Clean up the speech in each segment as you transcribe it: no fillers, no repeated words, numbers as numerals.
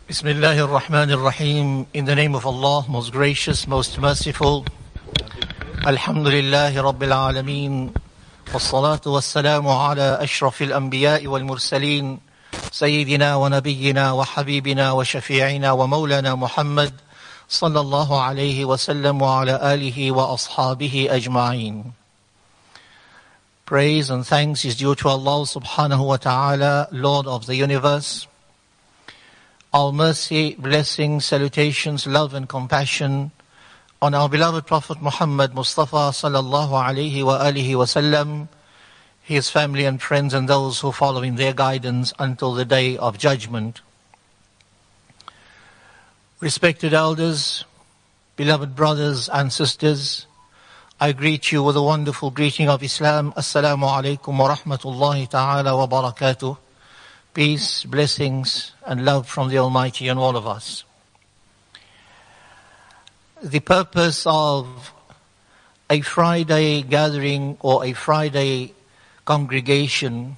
Bismillahir Rahmanir Rahim. In the name of Allah, most gracious, most merciful. Alhamdulillahi Rabbil Alameen. Wassalatu wassalamu ala ashrafil anbiya'i wal mursaleen. Sayyidina wa nabiyyina wa habibina wa shafi'ina wa maulana Muhammad sallallahu alayhi wa sallam wa ala alihi wa ashabihi ajma'in. Praise and thanks is due to Allah subhanahu wa ta'ala, Lord of the universe. All mercy, blessings, salutations, love and compassion on our beloved Prophet Muhammad Mustafa sallallahu alayhi wa alihi wa sallam, his family and friends and those who follow in their guidance until the day of judgment. Respected elders, beloved brothers and sisters, I greet you with a wonderful greeting of Islam. Assalamu alaikum wa rahmatullahi ta'ala wa barakatuh. Peace, blessings, and love from the Almighty on all of us. The purpose of a Friday gathering or a Friday congregation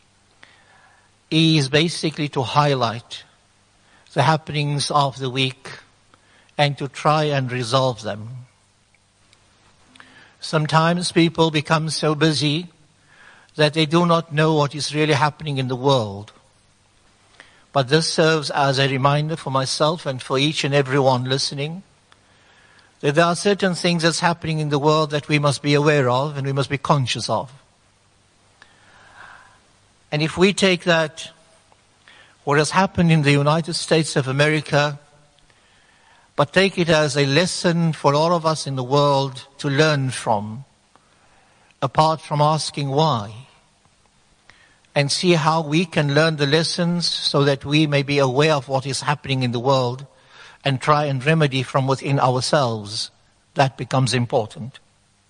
is basically to highlight the happenings of the week and to try and resolve them. Sometimes people become so busy that they do not know what is really happening in the world. But this serves as a reminder for myself and for each and everyone listening that there are certain things that's happening in the world that we must be aware of and we must be conscious of. And if we take that, what has happened in the United States of America, but take it as a lesson for all of us in the world to learn from, apart from asking why, and see how we can learn the lessons so that we may be aware of what is happening in the world and try and remedy from within ourselves. That becomes important.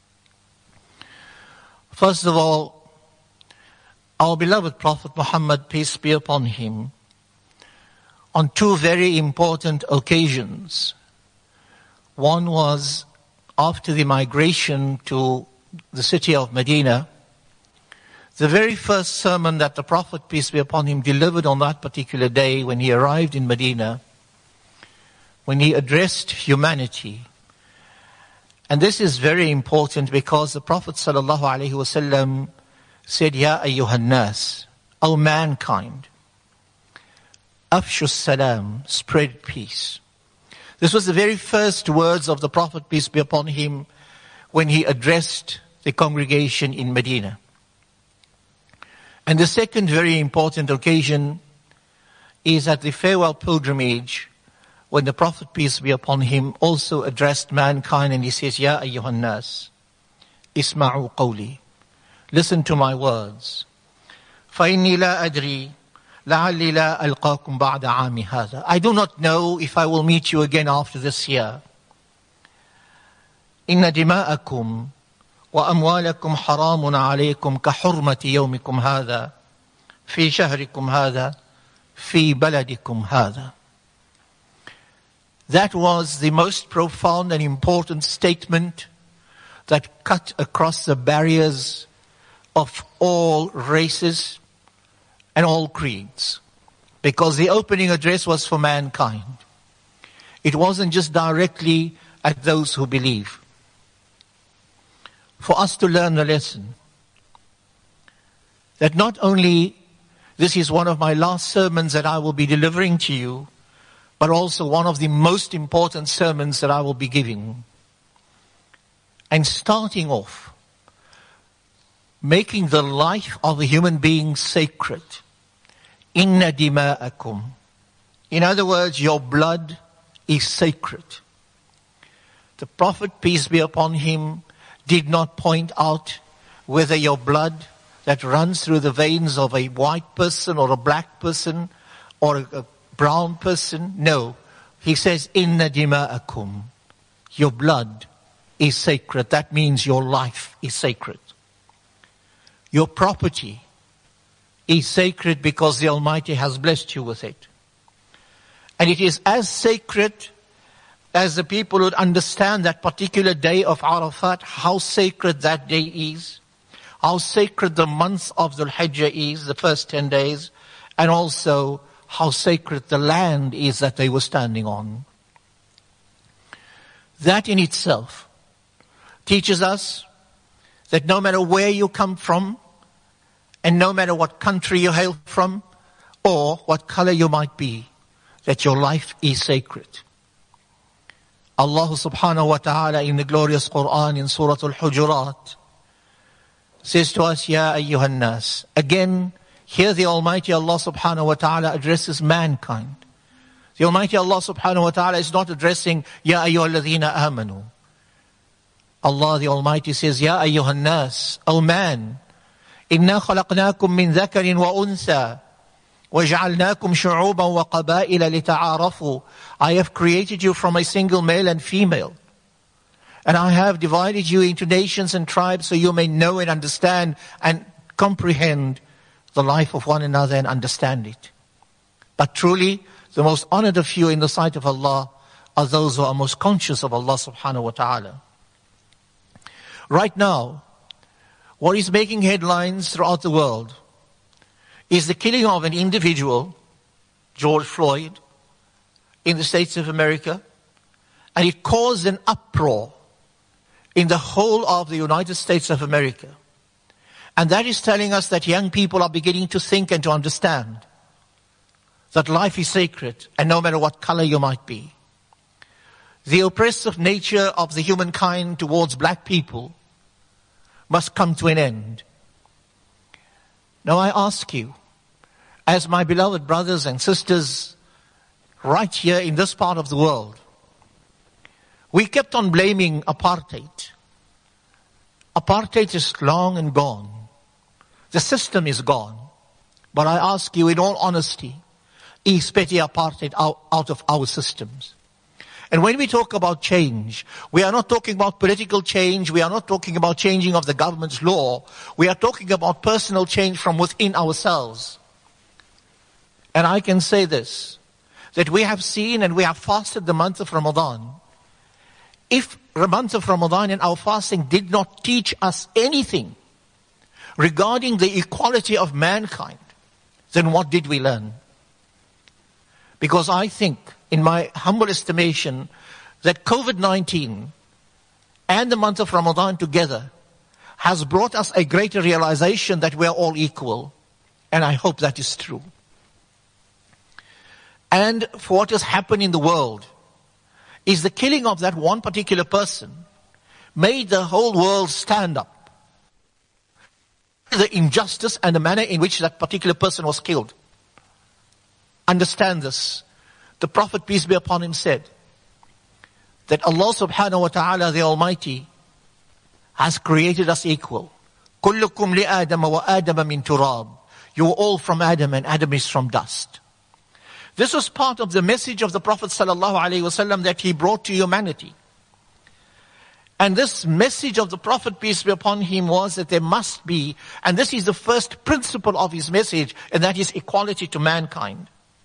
First of all, our beloved Prophet Muhammad, peace be upon him, on two very important occasions. One was after the migration to the city of Medina. The very first sermon that the Prophet, peace be upon him, delivered on that particular day when he arrived in Medina, when he addressed humanity. And this is very important because the Prophet sallallahu alaihi wasallam said, Ya ayyuhan nas, O mankind, afshu salam, spread peace. This was the very first words of the Prophet, peace be upon him, when he addressed the congregation in Medina. And the second very important occasion is at the farewell pilgrimage, when the Prophet, peace be upon him, also addressed mankind and he says, Ya ayyuhan nas, isma'u qawli. Listen to my words. فَإِنِّي لَا أَدْرِي لَعَلِّي لَا أَلْقَاكُمْ بَعْدَ عَامِ هَذَا. I do not know if I will meet you again after this year. إِنَّ دِمَاءَكُمْ وأموالكم حرام عليكم كحرمة يومكم هذا في شهركم هذا في بلدكم هذا. That was the most profound and important statement that cut across the barriers of all races and all creeds. Because the opening address was for mankind. It wasn't just directly at those who believe. For us to learn the lesson that not only this is one of my last sermons that I will be delivering to you, but also one of the most important sermons that I will be giving. And starting off, making the life of a human being sacred. Inna dima'akum. In other words, your blood is sacred. The Prophet, peace be upon him, did not point out whether your blood that runs through the veins of a white person or a black person or a brown person. No. He says, Inna dima'akum. Your blood is sacred. That means your life is sacred. Your property is sacred because the Almighty has blessed you with it. And it is as sacred as the people would understand that particular day of Arafat, how sacred that day is, how sacred the month of Dhul Hijjah is, the first 10 days, and also how sacred the land is that they were standing on. That in itself teaches us that no matter where you come from, and no matter what country you hail from, or what color you might be, that your life is sacred. Allah subhanahu wa ta'ala in the glorious Quran in Surah Al-Hujurat says to us, Ya ayyuhan nas. Again, here the Almighty Allah subhanahu wa ta'ala addresses mankind. The Almighty Allah subhanahu wa ta'ala is not addressing Ya ayyuhalladhina amanu. Allah the Almighty says, Ya ayyuhan nas, O man, inna khalaqnakum min dhakarin wa untha, وَجَعَلْنَاكُمْ شُعُوبًا وَقَبَائِلَ لِتَعَارَفُوا. I have created you from a single male and female. And I have divided you into nations and tribes so you may know and understand and comprehend the life of one another and understand it. But truly, the most honored of you in the sight of Allah are those who are most conscious of Allah subhanahu wa ta'ala. Right now, what is making headlines throughout the world is the killing of an individual, George Floyd, in the States of America. And it caused an uproar in the whole of the United States of America. And that is telling us that young people are beginning to think and to understand that life is sacred, and no matter what color you might be. The oppressive nature of the humankind towards black people must come to an end. Now I ask you, as my beloved brothers and sisters right here in this part of the world, we kept on blaming apartheid. Apartheid is long and gone. The system is gone. But I ask you in all honesty, is petty apartheid out of our systems? And when we talk about change, we are not talking about political change. We are not talking about changing of the government's law. We are talking about personal change from within ourselves. And I can say this, that we have seen and we have fasted the month of Ramadan. If the month of Ramadan and our fasting did not teach us anything regarding the equality of mankind, then what did we learn? Because I think, in my humble estimation, that COVID-19 and the month of Ramadan together has brought us a greater realization that we are all equal. And I hope that is true. And for what has happened in the world is the killing of that one particular person made the whole world stand up. The injustice and the manner in which that particular person was killed. Understand this. The Prophet, peace be upon him, said that Allah subhanahu wa ta'ala, the Almighty, has created us equal. كُلُّكُمْ لِآدَمَ وَآدَمَ مِنْ تُرَابٍ. You are all from Adam and Adam is from dust. This was part of the message of the Prophet sallallahu alaihi wasallam that he brought to humanity. And this message of the Prophet, peace be upon him, was that there must be, and this is the first principle of his message, and that is equality to mankind.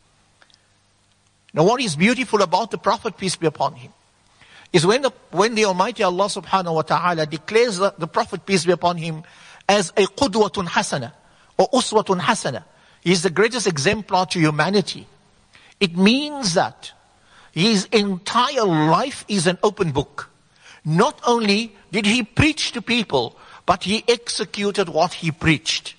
Now what is beautiful about the Prophet, peace be upon him, is when the Almighty Allah subhanahu wa ta'ala declares the Prophet, peace be upon him, as a qudwatun hasana, or uswatun hasana. He is the greatest exemplar to humanity. It means that his entire life is an open book. Not only did he preach to people, but he executed what he preached.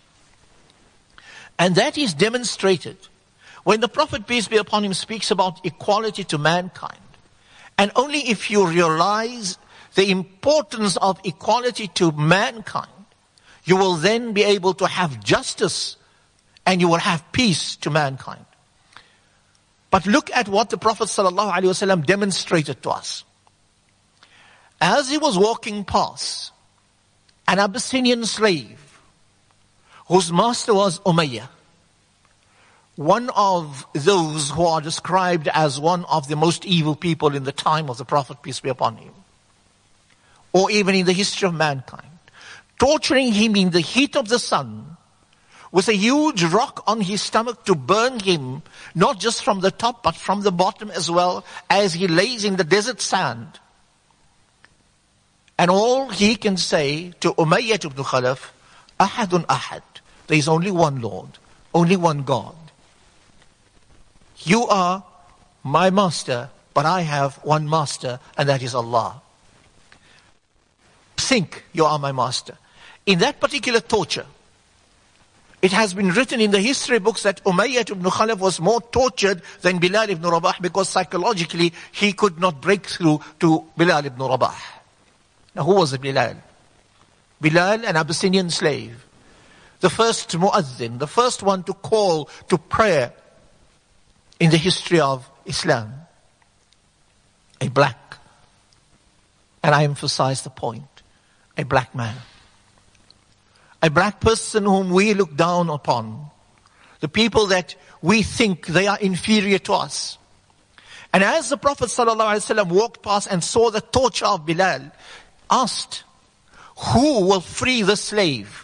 And that is demonstrated when the Prophet, peace be upon him, speaks about equality to mankind. And only if you realize the importance of equality to mankind, you will then be able to have justice and you will have peace to mankind. But look at what the Prophet ﷺ demonstrated to us. As he was walking past an Abyssinian slave whose master was Umayyah, one of those who are described as one of the most evil people in the time of the Prophet, peace be upon him, or even in the history of mankind, torturing him in the heat of the sun with a huge rock on his stomach to burn him, not just from the top but from the bottom as well, as he lays in the desert sand. And all he can say to Umayyah ibn Khalaf, Ahadun Ahad. There is only one Lord, only one God. You are my master, but I have one master, and that is Allah. Think you are my master. In that particular torture, it has been written in the history books that Umayyah ibn Khalaf was more tortured than Bilal ibn Rabah, because psychologically he could not break through to Bilal ibn Rabah. Now who was Bilal? Bilal, an Abyssinian slave. The first muazzin, the first one to call to prayer in the history of Islam. A black, and I emphasize the point, a black man. A black person whom we look down upon. The people that we think they are inferior to us. And as the Prophet ﷺ walked past and saw the torture of Bilal, asked, who will free the slave?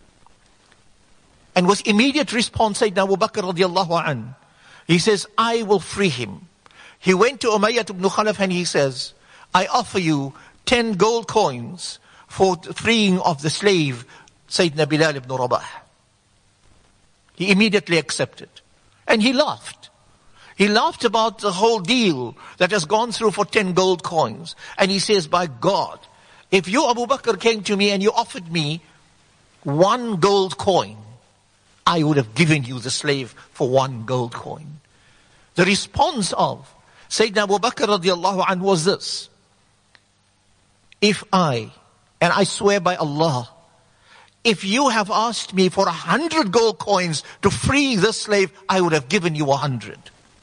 And with immediate response, Sayyidina Abu Bakr radiallahu anh, he says, I will free him. He went to Umayyah ibn Khalaf and he says, I offer you 10 gold coins for the freeing of the slave, Sayyidina Bilal ibn Rabah. He immediately accepted. And he laughed. He laughed about the whole deal that has gone through for 10 gold coins. And he says, by God, if you, Abu Bakr, came to me and you offered me 1 gold coin, I would have given you the slave for 1 gold coin. The response of Sayyidina Abu Bakr radiallahu anhu was this. If and I swear by Allah, if you have asked me for 100 gold coins to free this slave, I would have given you 100.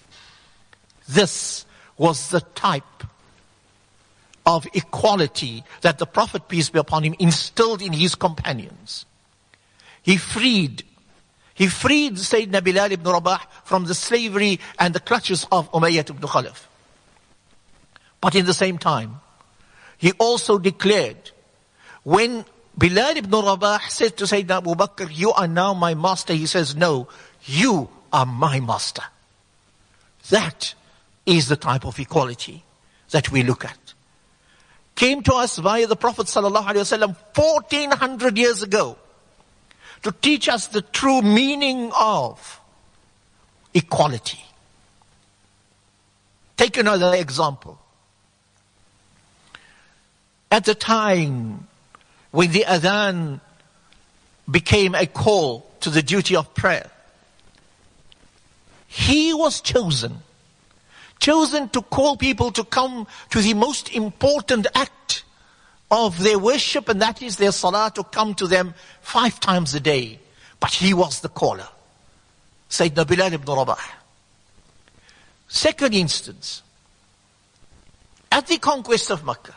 This was the type of equality that the Prophet, peace be upon him, instilled in his companions. He freed Sayyidina Bilal ibn Rabah from the slavery and the clutches of Umayyah ibn Khalaf. But in the same time, he also declared, when Bilal ibn Rabah said to Sayyidina Abu Bakr, you are now my master, he says, no, you are my master. That is the type of equality that we look at. Came to us via the Prophet ﷺ 1400 years ago to teach us the true meaning of equality. Take another example. At the time when the adhan became a call to the duty of prayer, he was chosen to call people to come to the most important act of their worship, and that is their salah, to come to them 5 times a day. But he was the caller, Sayyidina Bilal ibn Rabah. Second instance, at the conquest of Makkah,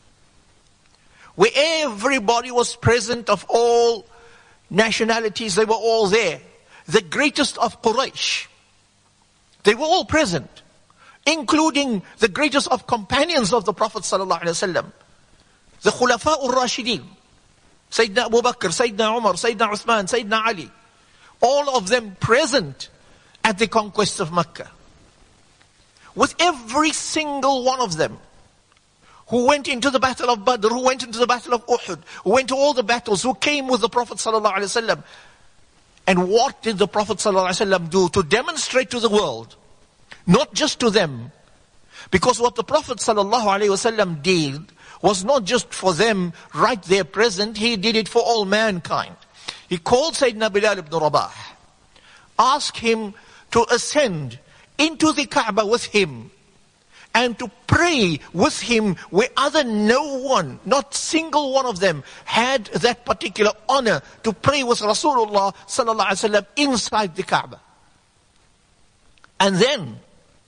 where everybody was present of all nationalities, they were all there. The greatest of Quraysh, they were all present, including the greatest of companions of the Prophet ﷺ, the Khulafa ur-Rashidin, Sayyidina Abu Bakr, Sayyidina Umar, Sayyidina Uthman, Sayyidina Ali, all of them present at the conquest of Makkah. With every single one of them, who went into the battle of Badr, who went into the battle of Uhud, who went to all the battles, who came with the Prophet ﷺ. And what did the Prophet ﷺ do to demonstrate to the world? Not just to them. Because what the Prophet ﷺ did was not just for them right there present, he did it for all mankind. He called Sayyidina Bilal ibn Rabah, asked him to ascend into the Kaaba with him, and to pray with him where no one, not single one of them, had that particular honor to pray with Rasulullah sallallahu alaihi wasallam inside the Kaaba. And then,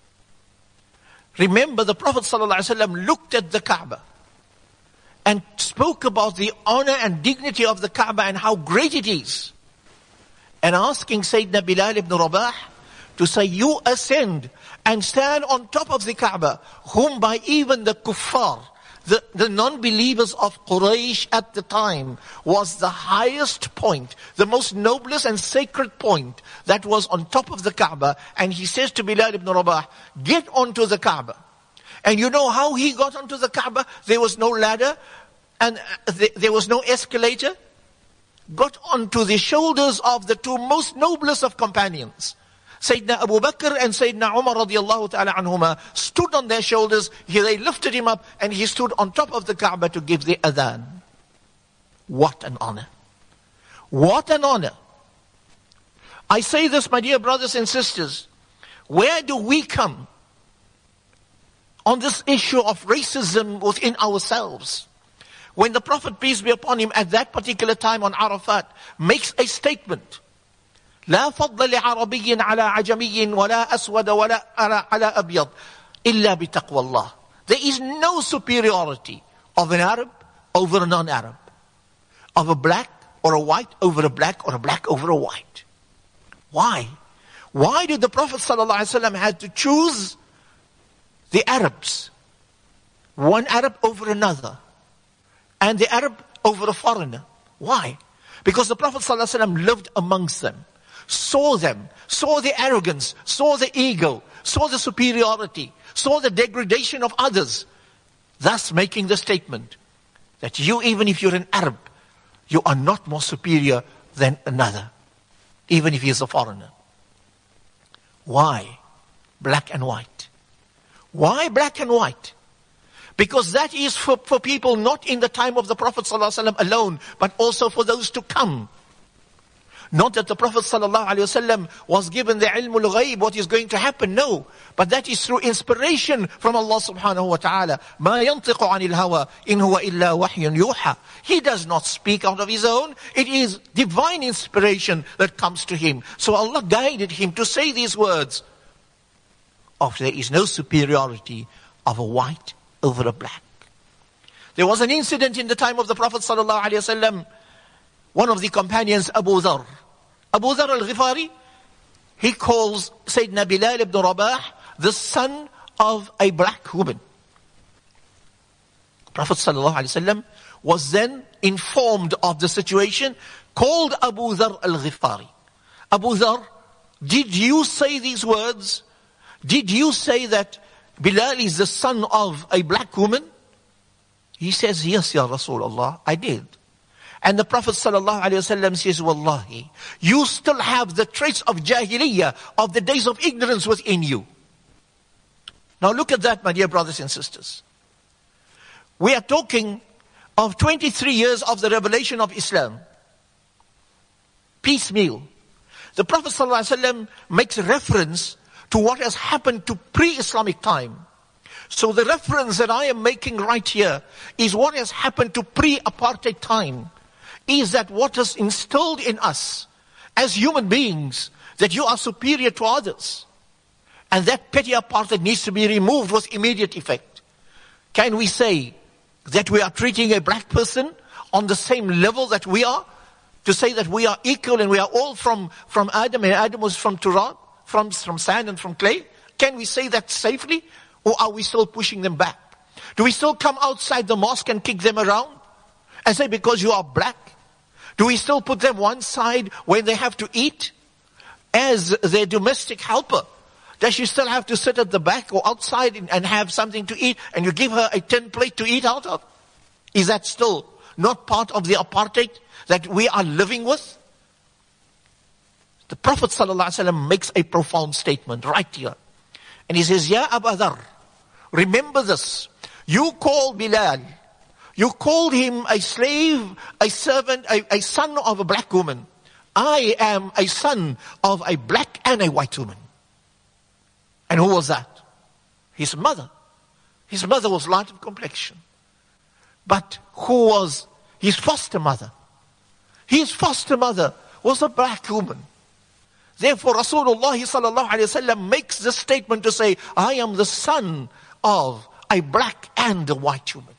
remember, the Prophet sallallahu alaihi wasallam looked at the Kaaba and spoke about the honor and dignity of the Kaaba and how great it is. And asking Sayyidina Bilal ibn Rabah to say, you ascend and stand on top of the Kaaba, whom by even the kuffar, the non-believers of Quraysh at the time, was the highest point, the most noblest and sacred point that was on top of the Kaaba. And he says to Bilal ibn Rabah, get onto the Kaaba. And you know how he got onto the Kaaba? There was no ladder and there was no escalator. Got onto the shoulders of the 2 most noblest of companions, Sayyidina Abu Bakr and Sayyidina Umar radiallahu ta'ala anhuma stood on their shoulders. They lifted him up and he stood on top of the Kaaba to give the adhan. What an honor. What an honor. I say this, my dear brothers and sisters. Where do we come on this issue of racism within ourselves? When the Prophet, peace be upon him, at that particular time on Arafat, makes a statement. لا فضل لعربي على عجمي ولا أسود ولا على أبيض إلا بتقوى الله. There is no superiority of an Arab over a non-Arab. Of a black or a white over a black or a black over a white. Why? Why did the Prophet ﷺ have to choose the Arabs? One Arab over another. And the Arab over a foreigner. Why? Because the Prophet ﷺ lived amongst them. Saw them. Saw the arrogance. Saw the ego. Saw the superiority. Saw the degradation of others. Thus making the statement that you, even if you're an Arab, you are not more superior than another. Even if he is a foreigner. Why black and white? Why black and white? Because that is for people not in the time of the Prophet ﷺ alone, but also for those to come. Not that the Prophet ﷺ was given the ilmul ghaib, what is going to happen, no. But that is through inspiration from Allah subhanahu wa ta'ala. مَا يَنْطِقُ عَنِ الْهَوَىٰ إِنْ هُوَ إِلَّا وَحْيٌ يُوحَىٰ. He does not speak out of his own. It is divine inspiration that comes to him. So Allah guided him to say these words. There is no superiority of a white over a black. There was an incident in the time of the Prophet ﷺ. One of the companions, Abu Dharr al-Ghifari, he calls Sayyidina Bilal ibn Rabah the son of a black woman. Prophet ﷺ was then informed of the situation, called Abu Dharr al-Ghifari. Abu Dharr, did you say these words? Did you say that Bilal is the son of a black woman? He says, yes, Ya Rasulullah, I did. And the Prophet ﷺ says, Wallahi, you still have the traits of Jahiliyyah, of the days of ignorance within you. Now look at that, my dear brothers and sisters. We are talking of 23 years of the revelation of Islam. Piecemeal. The Prophet ﷺ makes reference to what has happened to pre-Islamic time. So the reference that I am making right here is what has happened to pre-apartheid time. Is that what is instilled in us as human beings, that you are superior to others. And that petty apartheid needs to be removed with immediate effect. Can we say that we are treating a black person on the same level that we are? To say that we are equal and we are all from Adam, and Adam was from Turab, from sand and from clay? Can we say that safely? Or are we still pushing them back? Do we still come outside the mosque and kick them around? And say, because you are black? Do we still put them one side when they have to eat? As their domestic helper, does she still have to sit at the back or outside and have something to eat, and you give her a tin plate to eat out of? Is that still not part of the apartheid that we are living with? The Prophet ﷺ makes a profound statement right here. And he says, Ya Abu Dharr, remember this. You call Bilal, you called him a slave, a servant, a son of a black woman. I am a son of a black and a white woman. And who was that? His mother. His mother was light of complexion. But who was his foster mother? His foster mother was a black woman. Therefore, Rasulullah sallallahu alaihi wasallam makes this statement to say, I am the son of a black and a white woman.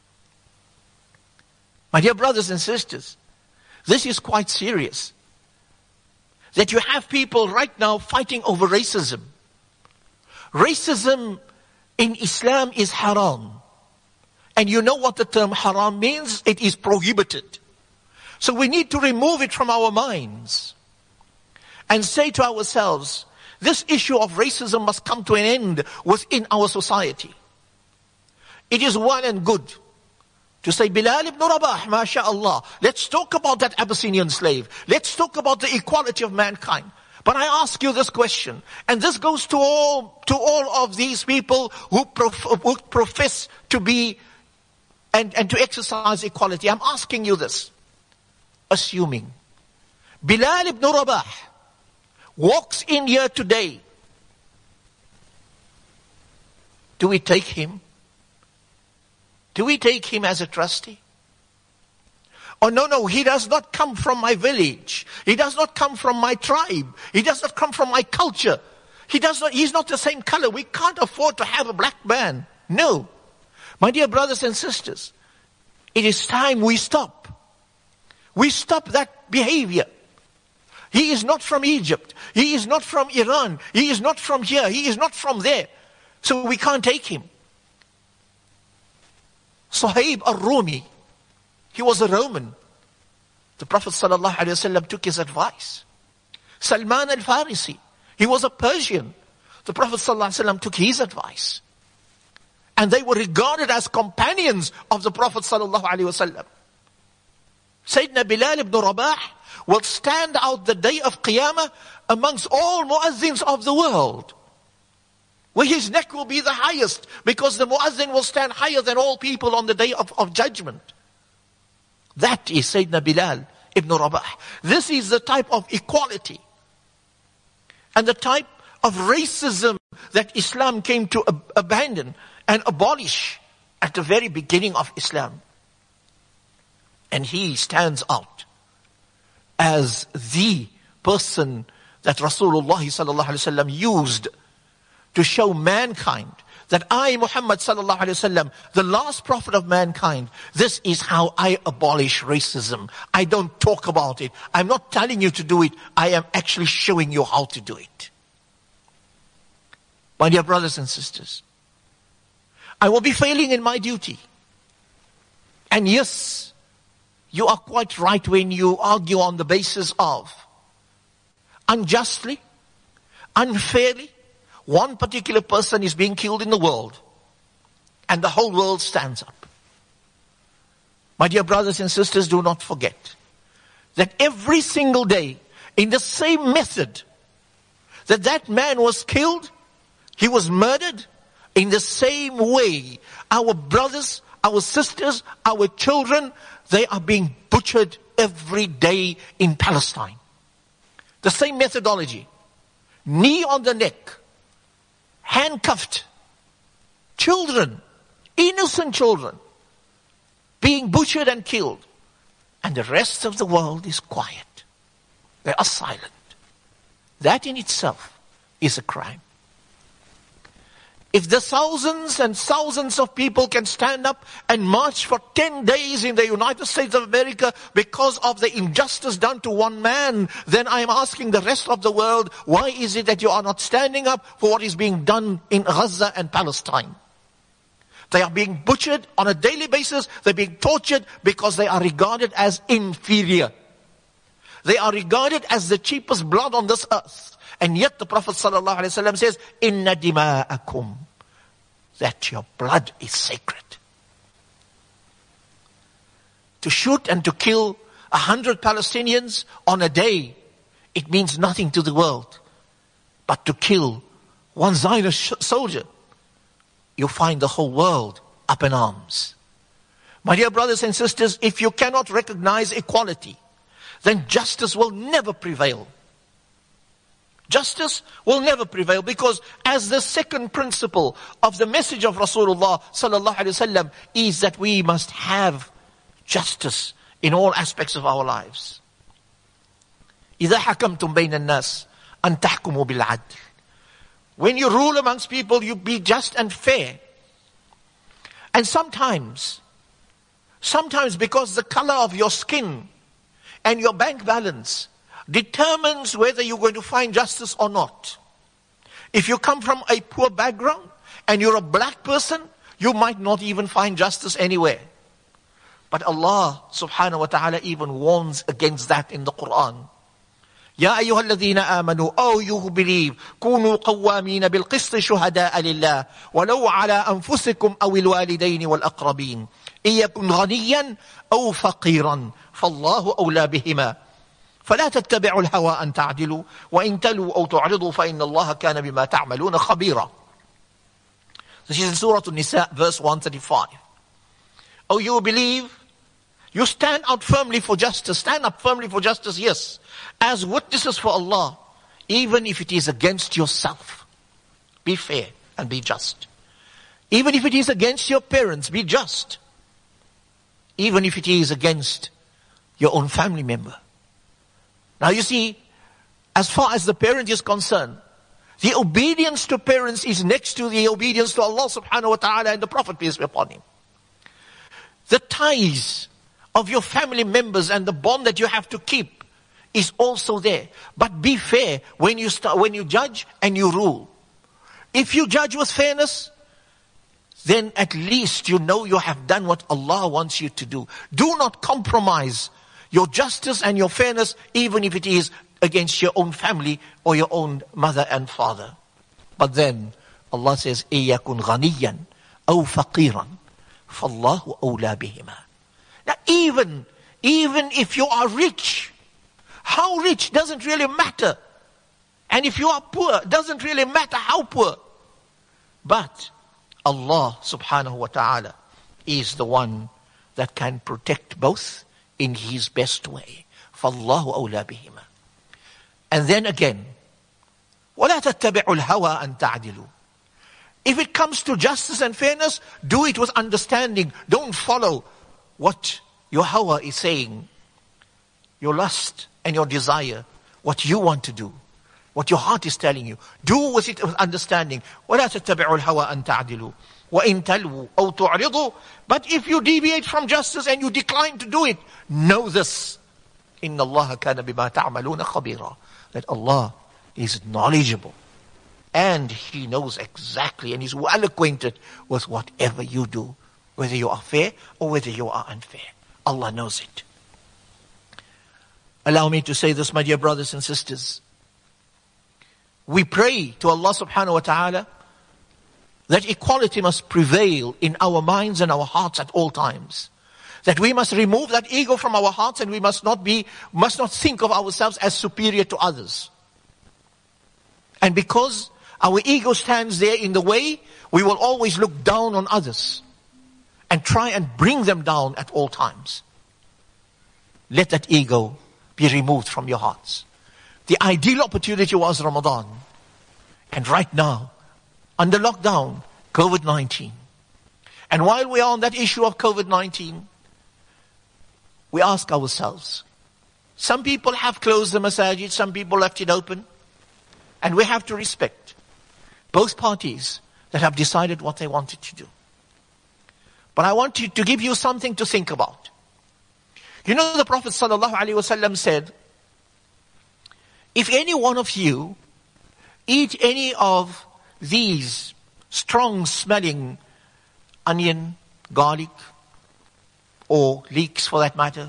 My dear brothers and sisters, this is quite serious. That you have people right now fighting over racism. Racism in Islam is haram. And you know what the term haram means? It is prohibited. So we need to remove it from our minds. And say to ourselves, this issue of racism must come to an end within our society. It is well and good to say, Bilal ibn Rabah, MashaAllah, let's talk about that Abyssinian slave. Let's talk about the equality of mankind. But I ask you this question, and this goes to all of these people who profess to be and to exercise equality. I'm asking you this. Assuming Bilal ibn Rabah walks in here today, do we take him? Do we take him as a trustee? Oh, no, he does not come from my village. He does not come from my tribe. He does not come from my culture. He's not the same color. We can't afford to have a black man. No. My dear brothers and sisters, it is time we stop. We stop that behavior. He is not from Egypt. He is not from Iran. He is not from here. He is not from there. So we can't take him. Suhaib al-Rumi, he was a Roman. The Prophet ﷺ took his advice. Salman al-Farisi, he was a Persian. The Prophet ﷺ took his advice. And they were regarded as companions of the Prophet ﷺ. Sayyidina Bilal ibn Rabah will stand out the day of Qiyamah amongst all muazzins of the world, where his neck will be the highest, because the muazzin will stand higher than all people on the day of judgment. That is Sayyidina Bilal ibn Rabah. This is the type of equality and the type of racism that Islam came to abandon and abolish at the very beginning of Islam. And he stands out as the person that Rasulullah sallallahu alaihi wasallam used to show mankind that I, Muhammad sallallahu alaihi wasallam, the last prophet of mankind, this is how I abolish racism. I don't talk about it. I'm not telling you to do it. I am actually showing you how to do it. My dear brothers and sisters, I will be failing in my duty. And yes, you are quite right when you argue on the basis of unjustly, unfairly, one particular person is being killed in the world, and the whole world stands up. My dear brothers and sisters, do not forget that every single day, in the same method that man was killed, he was murdered, in the same way, our brothers, our sisters, our children, they are being butchered every day in Palestine. The same methodology. Knee on the neck. Handcuffed. Children. Innocent children. Being butchered and killed. And the rest of the world is quiet. They are silent. That in itself is a crime. If the thousands and thousands of people can stand up and march for 10 days in the United States of America because of the injustice done to one man, then I am asking the rest of the world, why is it that you are not standing up for what is being done in Gaza and Palestine? They are being butchered on a daily basis. They're being tortured because they are regarded as inferior. They are regarded as the cheapest blood on this earth. And yet the Prophet ﷺ says, Inna dima'akum, that your blood is sacred. To shoot and to kill 100 Palestinians on a day, it means nothing to the world. But to kill one Zionist soldier, you find the whole world up in arms. My dear brothers and sisters, if you cannot recognize equality, then justice will never prevail. Justice will never prevail, because as the second principle of the message of Rasulullah sallallahu alaihi wasallam is that we must have justice in all aspects of our lives. إِذَا حَكَمْتُمْ بَيْنَ النَّاسِ أَن تَحْكُمُوا بِالْعَدْلِ. When you rule amongst people, you be just and fair. And sometimes because the color of your skin and your bank balance determines whether you're going to find justice or not. If you come from a poor background and you're a black person, you might not even find justice anywhere. But Allah subhanahu wa ta'ala even warns against that in the Quran. Ya ayyuhal ladhina amanu, oh you who believe, kunu qawwamina bil qisti shuhada'a lillah, walau ala anfusikum awil walidayni wal aqrabin, iyakun ghaniyan aw faqiran, fallahu awla bihima. فلا تتبعوا الهوى أن تعدلوا وإن تلوا أو تعرضوا فإن الله كان بما تعملون خبيرا. This is in Surah An-Nisa, verse 135. Oh, you believe? You stand out firmly for justice. Stand up firmly for justice, yes. As witnesses for Allah, even if it is against yourself. Be fair and be just. Even if it is against your parents, be just. Even if it is against your own family member. Now you see, as far as the parent is concerned, the obedience to parents is next to the obedience to Allah subhanahu wa ta'ala and the Prophet, peace be upon him. The ties of your family members and the bond that you have to keep is also there. But be fair when you judge and you rule. If you judge with fairness, then at least you know you have done what Allah wants you to do. Do not compromise your justice and your fairness, even if it is against your own family or your own mother and father. But then Allah says, إِيَّكُنْ غَنِيًّا أَوْ فَقِيرًا فَاللَّهُ أَوْلَى بِهِمَا. Now even if you are rich, how rich doesn't really matter. And if you are poor, doesn't really matter how poor. But Allah subhanahu wa ta'ala is the one that can protect both in His best way. فَاللَّهُ أَوْلَى بِهِمَا. And then again, وَلَا تَتَّبِعُوا الْهَوَىٰ أَن تَعْدِلُوا. If it comes to justice and fairness, do it with understanding. Don't follow what your hawa is saying, your lust and your desire, what you want to do, what your heart is telling you. Do with it with understanding. وَلَا تَتَّبِعُوا الْهَوَىٰ أَن تَعْدِلُوا وَإِن تَلْوُوا أَوْ تُعْرِضُوا. But if you deviate from justice and you decline to do it, know this. إِنَّ اللَّهَ كَانَ بِمَا تَعْمَلُونَ خَبِيرًا. That Allah is knowledgeable. And He knows exactly and is well acquainted with whatever you do. Whether you are fair or whether you are unfair. Allah knows it. Allow me to say this, my dear brothers and sisters. We pray to Allah subhanahu wa ta'ala that equality must prevail in our minds and our hearts at all times. That we must remove that ego from our hearts and we must not think of ourselves as superior to others. And because our ego stands there in the way, we will always look down on others and try and bring them down at all times. Let that ego be removed from your hearts. The ideal opportunity was Ramadan. And right now, under lockdown, COVID-19. And while we are on that issue of COVID-19, we ask ourselves, some people have closed the masajid, some people left it open. And we have to respect both parties that have decided what they wanted to do. But I want to give you something to think about. You know, the Prophet ﷺ said, if any one of you eat any of these strong smelling onion, garlic, or leeks for that matter,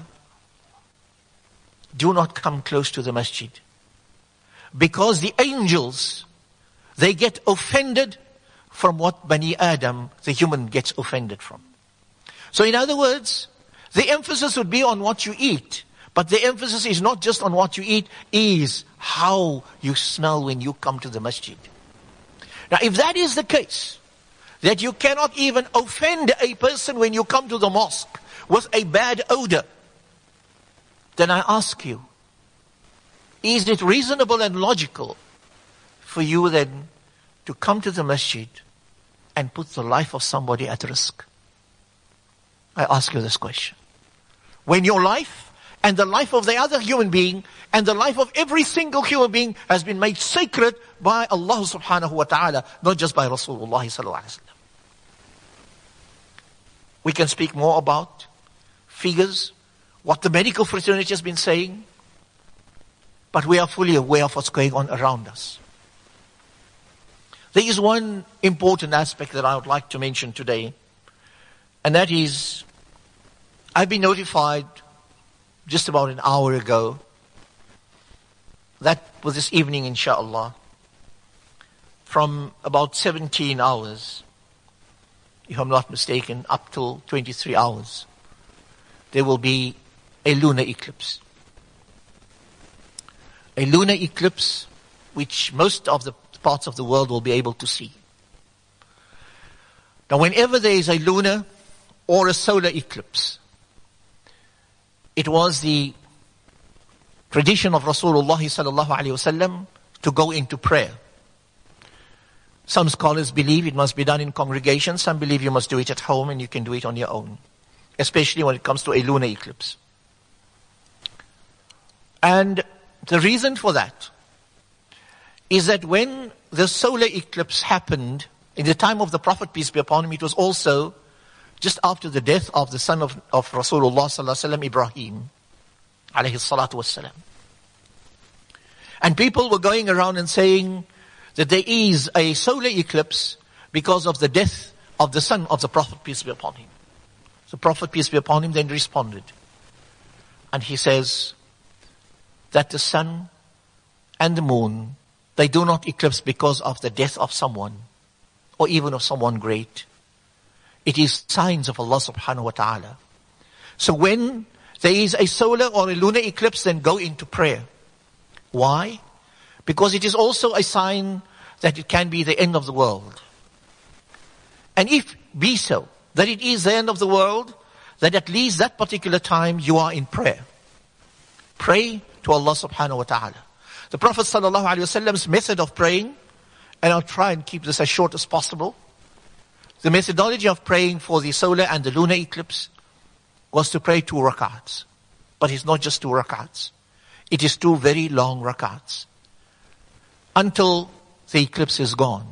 do not come close to the masjid. Because the angels, they get offended from what Bani Adam, the human, gets offended from. So in other words, the emphasis would be on what you eat. But the emphasis is not just on what you eat, is how you smell when you come to the masjid. Now if that is the case, that you cannot even offend a person when you come to the mosque with a bad odor, then I ask you, is it reasonable and logical for you then to come to the masjid and put the life of somebody at risk? I ask you this question. When your life and the life of the other human being and the life of every single human being has been made sacred by Allah subhanahu wa ta'ala, not just by Rasulullah sallallahu alaihi wasallam. We can speak more about figures, what the medical fraternity has been saying, but we are fully aware of what's going on around us. There is one important aspect that I would like to mention today, and that is, I've been notified just about an hour ago that was this evening, inshallah, from about 17 hours, if I'm not mistaken, up till 23 hours, there will be a lunar eclipse. a lunar eclipse, which most of the parts of the world will be able to see. Now, whenever there is a lunar or a solar eclipse, it was the tradition of Rasulullah sallallahu alaihi wasallam to go into prayer. Some scholars believe it must be done in congregation. Some believe you must do it at home and you can do it on your own, especially when it comes to a lunar eclipse. And the reason for that is that when the solar eclipse happened in the time of the Prophet, peace be upon him, it was also just after the death of the son of Rasulullah sallallahu alaihi wasallam, Ibrahim alayhi salatu wassalam. And people were going around and saying that there is a solar eclipse because of the death of the son of the Prophet, peace be upon him. The Prophet, peace be upon him, then responded. And he says that the sun and the moon, they do not eclipse because of the death of someone, or even of someone great. It is signs of Allah subhanahu wa ta'ala. So when there is a solar or a lunar eclipse, then go into prayer. Why? Because it is also a sign that it can be the end of the world. And if be so, that it is the end of the world, that at least that particular time you are in prayer. Pray to Allah subhanahu wa ta'ala. The Prophet sallallahu alaihi wasallam's method of praying, and I'll try and keep this as short as possible. The methodology of praying for the solar and the lunar eclipse was to pray 2 rak'ats. But it's not just 2 rak'ats. It is 2 very long rak'ats. Until the eclipse is gone.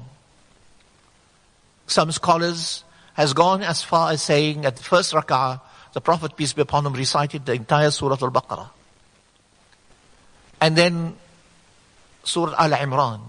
Some scholars has gone as far as saying at the first rak'ah, the Prophet, peace be upon him, recited the entire Surah Al-Baqarah. And then Surah Al-Imran.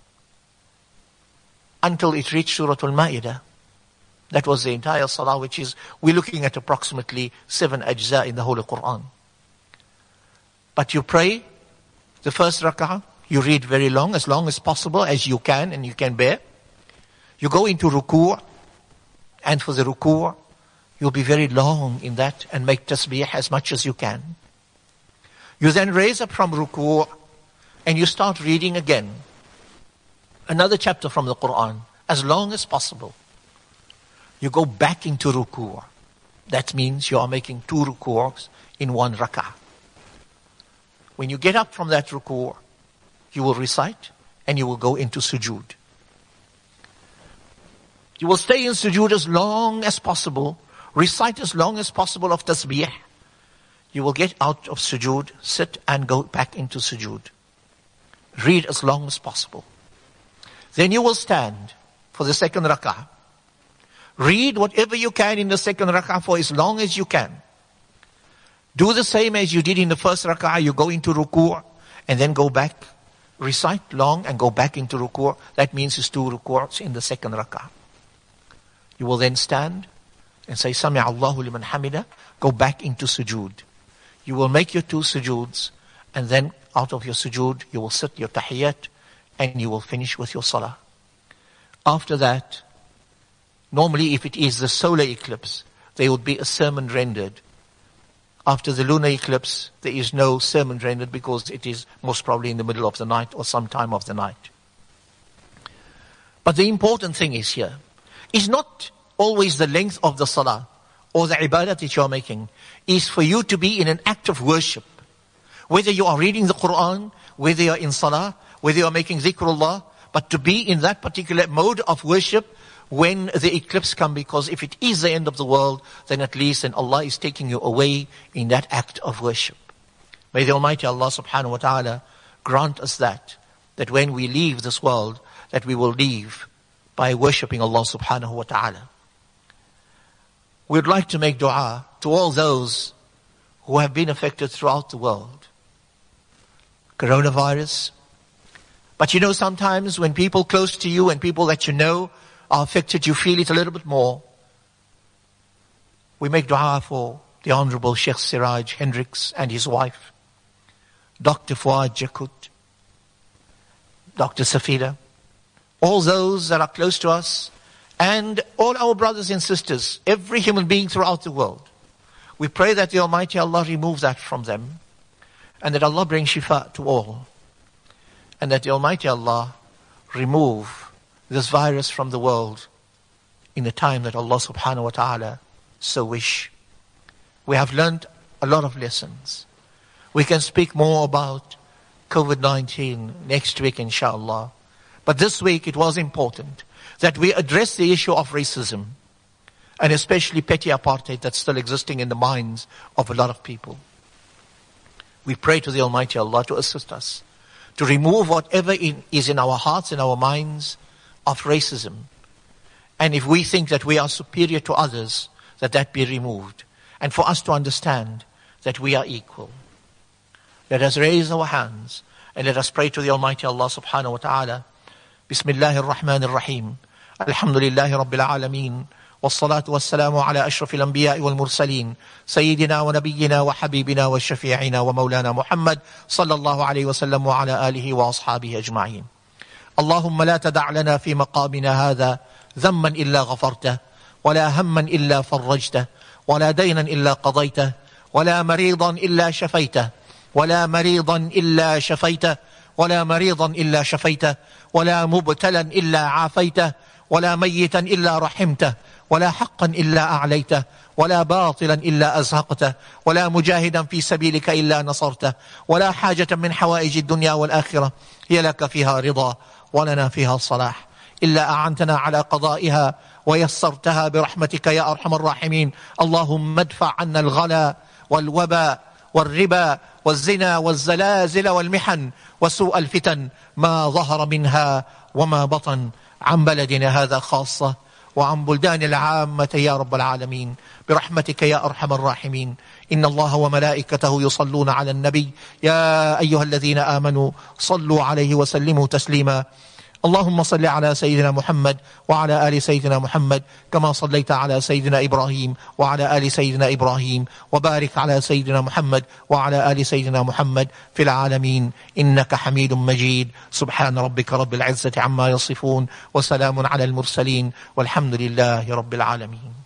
Until it reached Surah Al-Ma'idah. That was the entire salah, which is, we're looking at approximately 7 ajza in the Holy Quran. But you pray the first rak'ah, you read very long as possible, as you can and you can bear. You go into ruku', and for the ruku', you'll be very long in that and make tasbih as much as you can. You then raise up from ruku' and you start reading again. Another chapter from the Quran, as long as possible. You go back into ruku'. That means you are making 2 ruku's in 1 rak'ah. When you get up from that ruku', you will recite and you will go into sujood. You will stay in sujood as long as possible, recite as long as possible of tasbih. You will get out of sujood, sit and go back into sujood. Read as long as possible. Then you will stand for the second rak'ah. Read whatever you can in the second rak'ah for as long as you can. Do the same as you did in the first rak'ah. You go into ruku' and then go back. Recite long and go back into ruku'. That means it's 2 ruku's in the second rak'ah. You will then stand and say, Sami Allahu liman hamida. Go back into sujood. You will make your 2 sujoods, and then out of your sujood, you will sit your tahiyyat, and you will finish with your salah. After that, normally if it is the solar eclipse, there would be a sermon rendered. After the lunar eclipse, there is no sermon rendered because it is most probably in the middle of the night or some time of the night. But the important thing is here, is not always the length of the salah or the ibadah that you are making, is for you to be in an act of worship. Whether you are reading the Quran, whether you are in salah, whether you are making dhikrullah, but to be in that particular mode of worship when the eclipse comes, because if it is the end of the world, then at least then Allah is taking you away in that act of worship. May the Almighty Allah subhanahu wa ta'ala grant us that when we leave this world, that we will leave by worshipping Allah subhanahu wa ta'ala. We'd like to make dua to all those who have been affected throughout the world. Coronavirus. But you know, sometimes when people close to you and people that you know are affected, you feel it a little bit more. We make dua for the Honorable Sheikh Siraj Hendricks and his wife, Dr. Fuad Jakut, Dr. Safida, all those that are close to us, and all our brothers and sisters, every human being throughout the world. We pray that the Almighty Allah remove that from them, and that Allah bring shifa to all. and that the Almighty Allah remove this virus from the world in the time that Allah subhanahu wa ta'ala so wish. We have learned a lot of lessons. We can speak more about COVID-19 next week, inshallah. But this week it was important that we address the issue of racism, and especially petty apartheid that's still existing in the minds of a lot of people. We pray to the Almighty Allah to assist us, to remove whatever is in our hearts and our minds of racism. And if we think that we are superior to others, that be removed. And for us to understand that we are equal. Let us raise our hands and let us pray to the Almighty Allah subhanahu wa ta'ala. Bismillahir Rahmanir Rahim. Alhamdulillahi Rabbil Alameen. والصلاة والسلام على أشرف الأنبياء والمرسلين سيدنا ونبينا وحبيبنا وشفيعنا ومولانا محمد صلى الله عليه وسلم وعلى آله وأصحابه أجمعين. اللهم لا تدع لنا في مقامنا هذا ذنبا إلا غفرته، ولا هما إلا فرجته، ولا دينا إلا قضيته، ولا مريضا إلا شفيته، ولا مريضا إلا شفيته، ولا مريضا إلا شفيته، ولا مبتلا إلا عافيته، ولا ميتا إلا رحمته، ولا حقا إلا أعليته، ولا باطلا إلا أزهقته، ولا مجاهدا في سبيلك إلا نصرته، ولا حاجة من حوائج الدنيا والآخرة هي لك فيها رضا ولنا فيها صلاح إلا أعنتنا على قضائها ويسرتها برحمتك يا أرحم الراحمين. اللهم ادفع عنا الغلا والوباء والربا والزنا والزلازل والمحن وسوء الفتن ما ظهر منها وما بطن عن بلدنا هذا خاصة وعن بلدان العامة يا رب العالمين برحمتك يا أرحم الراحمين. إن الله وملائكته يصلون على النبي يا أيها الذين آمنوا صلوا عليه وسلموا تسليما. اللهم صل على سيدنا محمد وعلى آل سيدنا محمد كما صليت على سيدنا إبراهيم وعلى آل سيدنا إبراهيم، وبارك على سيدنا محمد وعلى آل سيدنا محمد في العالمين إنك حميد مجيد. سبحان ربك رب العزة عما يصفون وسلام على المرسلين والحمد لله رب العالمين.